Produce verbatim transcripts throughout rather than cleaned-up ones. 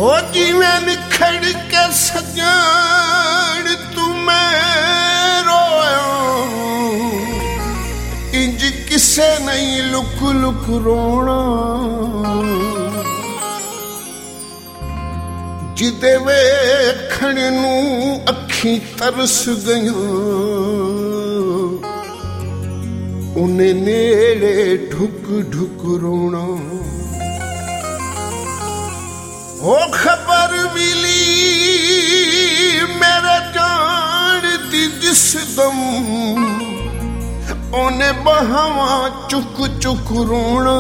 ਹੋ ਜਿਵੇਂ ਨਿਖੜ ਕੇ ਸੱਜਣ ਤੂੰ ਮੈਂ ਰੋਇਆ, ਇੰਜ ਕਿਸੇ ਨਹੀਂ ਲੁਕ ਲੁਕ ਰੋਣਾ। ਜਿਹਦੇ ਵੇਖਣ ਨੂੰ ਅੱਖੀਂ ਤਰਸ ਗਈਆਂ, ਉਹਨੇ ਨੇੜੇ ਢੁਕ ਢੁਕ ਰੋਣਾ। ਉਹ ਖਬਰ ਮਿਲੀ ਮੇਰੇ ਜਾਣ ਦੀ ਜਿਸ ਦਮ, ਉਹਨੇ ਬਾਹਾਂ ਚੁੱਕ ਚੁੱਕ ਰੋਣਾ।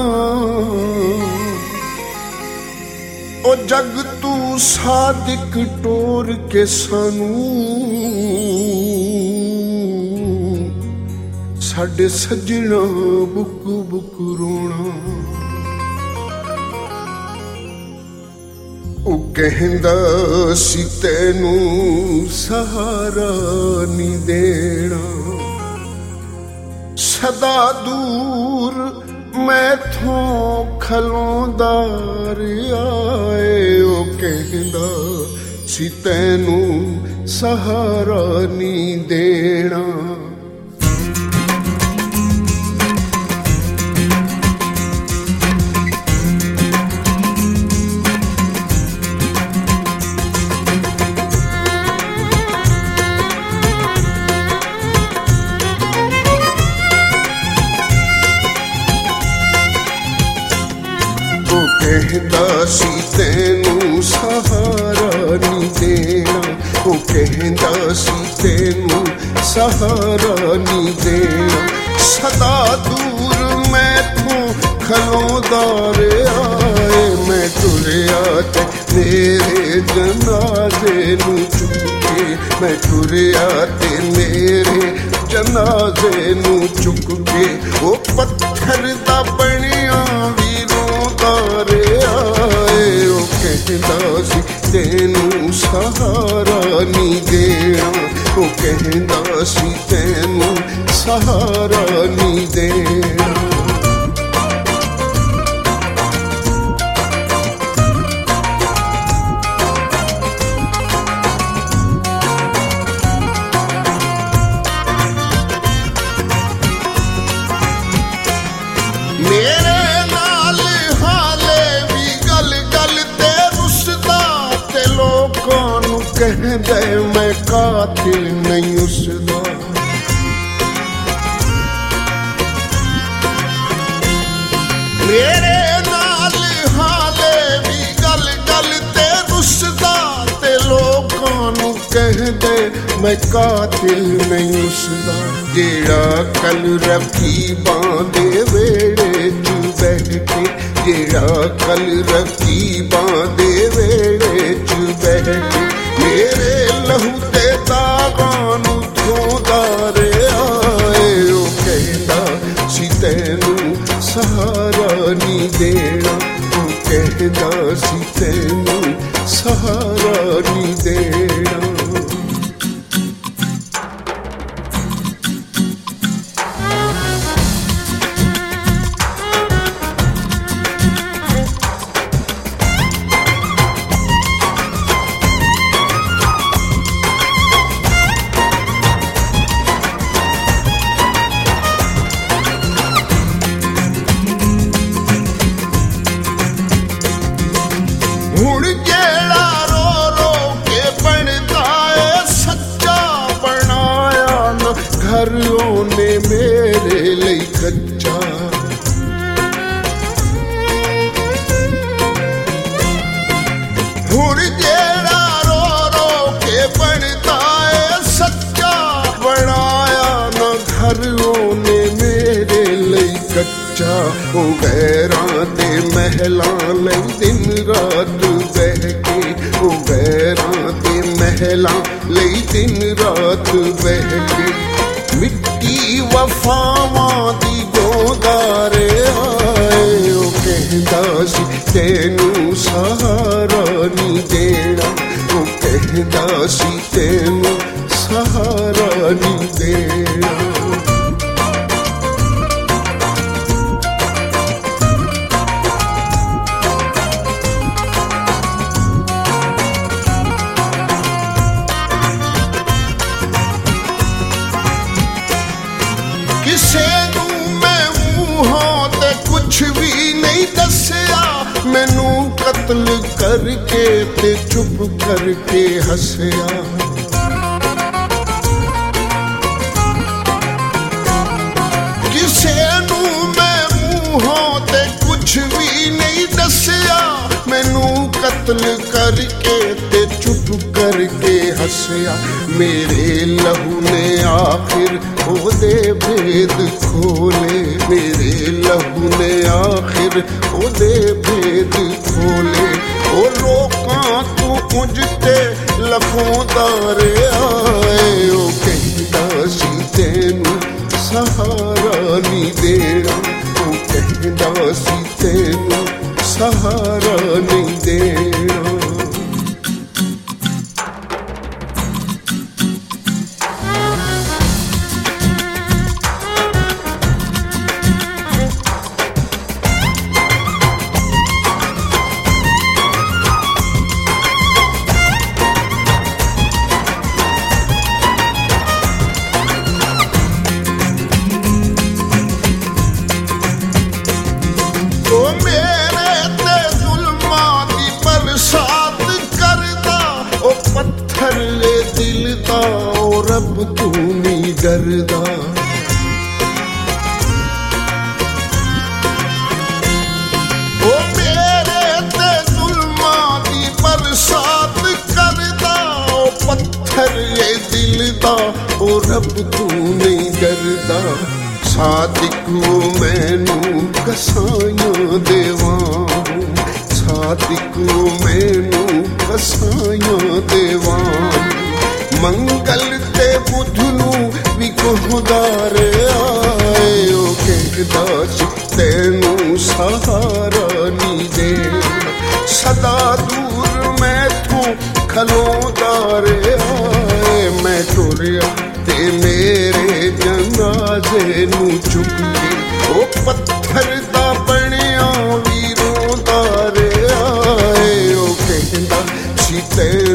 ਉਹ ਜਗ ਤੂੰ ਸਾਦਿਕ ਟੋਰ ਕੇ ਸਾਨੂੰ, ਸਾਡੇ ਸੱਜਣਾ ਬੁੱਕ ਬੁੱਕ ਰੋਣਾ। ਉਹ ਕਹਿੰਦਾ ਸੀ ਤੈਨੂੰ ਸਹਾਰਾ ਨੀ ਦੇਣਾ, ਸਦਾ ਦੂਰ ਮੈਥੋਂ ਖਲੋਂਦਾ ਰਿਹਾ ਏ। ਉਹ ਕਹਿੰਦਾ ਸੀ ਤੈਨੂੰ ਸਹਾਰਾ ਨੀ ਦੇਣਾ। ਕਹਿੰਦਾ ਸੀ ਤੈਨੂੰ ਸਹਾਰਾ ਨੀ ਦੇਣਾ, ਉਹ ਕਹਿੰਦਾ ਸੀ ਤੈਨੂੰ ਸਹਾਰਾ ਨੀ ਦੇਣਾ। ਸਦਾ ਦੂਰ ਮੈਥੋਂ ਖਲੋਂਦਾ ਰਿਹਾ ਏ। ਮੈਂ ਤੁਰਿਆ ਤੇ ਮੇਰੇ ਜਨਾਜ਼ੇ ਨੂੰ ਚੁੱਕ ਕੇ, ਮੈਂ ਤੁਰਿਆ ਤੇ ਮੇਰੇ ਜਨਾਜ਼ੇ ਨੂੰ ਚੁੱਕ ਕੇ। ਉਹ ਪੱਥਰ ਦਾ ਬਣਿਆ ਵੀ ਰੋਂਦਾ ਰਿਹਾ ਏ। ਉਹ ਕਹਿੰਦਾ ਸੀ ਤੈਨੂੰ ਸਹਾਰਾ ਨੀ ਦੇਣਾ, ਉਹ ਕਹਿੰਦਾ ਸੀ ਤੈਨੂੰ ਸਹਾਰਾ ਨੀ ਦੇਣਾ। ਮੇਰੇ ਨਾਲ ਹਾਲੇ ਵੀ ਗੱਲ ਗੱਲ ਤੇ ਰੁੱਸਦਾ, ਤੇ ਲੋਕਾਂ ਨੂੰ ਕਹਿੰਦਾ ਮੈਂ ਕਾਤਿਲ ਨਹੀਂ ਉਸਦਾ। ਮੇਰੇ ਨਾਲ ਹਾਲੇ ਵੀ ਗੱਲ ਗੱਲ ਤੇ ਰੁੱਸਦਾ, ਤੇ ਲੋਕਾਂ ਨੂੰ ਕਹਿੰਦੇ ਮੈਂ ਕਾਤਿਲ ਨਹੀਂ ਉਸਦਾ। ਜਿਹੜਾ ਕੱਲ ਰਕੀਬਾਂ ਦੇ ਵੇੜੇ ਚ ਬਹਿ ਕੇ, ਜਿਹੜਾ ਕੱਲ ਰਕੀਬਾਂ ਦੇ ਵੇੜੇ ਚ ਬਹਿ ਕੇ ਮੇਰੇ ਲਹੂ ਤੇ ਦਾਗਾਂ ਨੂੰ ਧੋਂਦਾ ਰਿਹਾ ਏ। ਉਹ ਕਹਿੰਦਾ ਸੀ ਤੈਨੂੰ ਸਹਾਰਾ ਨੀ ਦੇਣਾ, ਉਹ ਕਹਿੰਦਾ ਸੀ ਤੈਨੂੰ ਸਹਾਰਾ ਨੀ ਦੇਣਾ। ਹੁਣ ਜਿਹੜਾ ਰੋ ਰੋ ਕੇ ਬਣਦਾ ਏ ਸੱਚਾ ਬਣਾਇਆ ਨਾ ਘਰ, ਉਹਨੇ ਮੇਰੇ ਲਈ ਕੱਚਾ। ਹੁਣ ਜਿਹੜਾ ਰੋ ਰੋ ਕੇ ਬਣਦਾ ਏ ਸੱਚਾ ਬਣਾਇਆ ਨਾ ਘਰ, ਉਹਨੇ ਮੇਰੇ ਲਈ ਕੱਚਾ। ਉਹ ਗੈਰਾਂ ਦੇ ਮਹਿਲਾਂ ਲਈ ਦਿਨ ਰਾਤ ਬਹਿ ਕੇ, ਉਹ ਗੈਰਾਂ ਦੇ ਮਹਿਲਾਂ ਲਈ ਦਿਨ ਰਾਤ ਬਹਿ ਕੇ ਮਿੱਟੀ ਵਫਾਵਾਂ ਦੀ ਗੋਦਾ ਰਿਹਾ ਏ। ਉਹ ਕਹਿੰਦਾ ਸੀ ਤੈਨੂੰ ਸਹਾਰਾ ਨੀ ਦੇਣਾ, ਉਹ ਕਹਿੰਦਾ ਸੀ ਤੈਨੂੰ ਸਹਾਰਾ ਨੀ ਦੇਣਾ। मैनू कत्ल करके ते चुप करके हसया। किसे नू मैं मूहों ते कुछ भी नहीं दसिया, मैनू कत्ल करके ते चुप करके हसया। मेरे लहू ने आखिर ओदे भेद खोले, मेरे लहू ने आखिर ओदे भेद खोले। ओ लोकां तू उजते लखोंदारे आए, ओ कहंदा सी तैनू सहारा नी देना, ओ कहंदा सी तैनू सहारा नहीं देना। रब तू नहीं डरदा, ओ मेरे ते जुल्मां दी बरसात करदा, ओ पत्थर ये दिल दा, ओ रब तू नहीं डरदा। सादिक वो मैनू कसाइयां देवां, सादिक वो मैनू कसाइयां देवां। मंगल ते बुध नू भी कोहदारे आए, ओ कहदा सी तैनू सहारा नी दे। सदा दूर मैथों खलोदारे आए, मैं टुरया ते मेरे जनाजे नू चुक के, ओ पत्थर दा बनिया वीरों दारे आए, ओ कहदा सी तैनू